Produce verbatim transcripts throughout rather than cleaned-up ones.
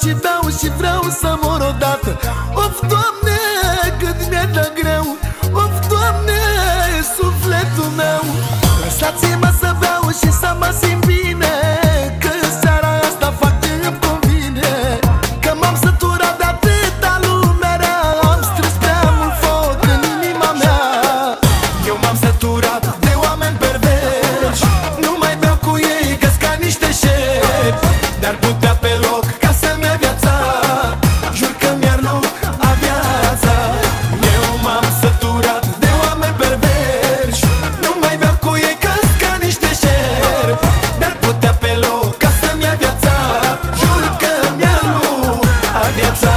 și beau și vreau să mor odată. Of, Doamne, cât mi-e de greu. Of, Doamne, sufletul meu. Lăsați-mă să beau și să mă simt bine, că seara asta fac ce-mi convine. Că m-am săturat de atâta lume rea, am strâns prea mult foc în inima mea. Eu m-am săturat de oameni perverși, nu mai beau cu ei că-s ca niște șefi. Dar putea pe loc ca să-mi ia viața, jur că mi-ar lua viața. Eu m-am săturat de oameni perverși, nu mai beau cu ei că-s ca niște șerpi. Dar putea pe loc ca să-mi ia viața, jur că mi-ar lua viața.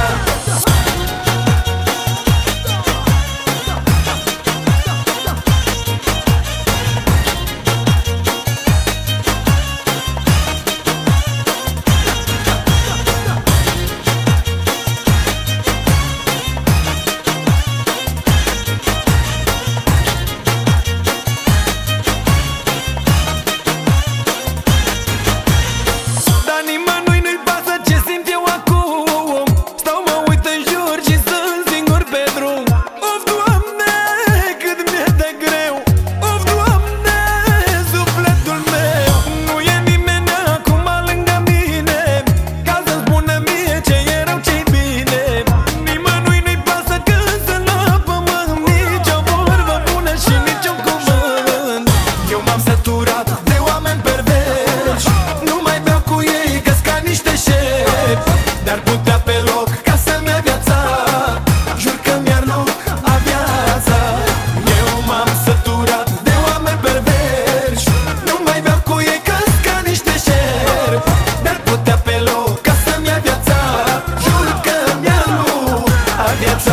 Dar putea pe loc ca să-mi ia viața, jur că mi-ar lua viața. Eu m-am săturat de oameni perverși, nu mai beau cu ei că-s ca niște șerpi. Dar putea pe loc ca să-mi ia viața, jur că mi-ar lua viața.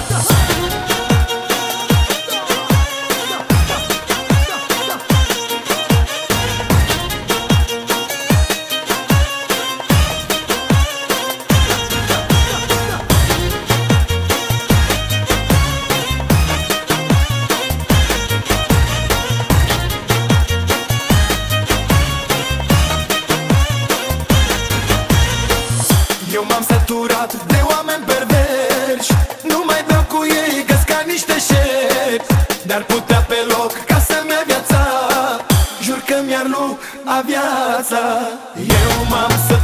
Eu m-am săturat de oameni perverși, nu mai beau cu ei că-s ca niște șefi. Dar putea pe loc ca să-mi ia viața, jur că mi-ar lua viața. Eu m-am săturat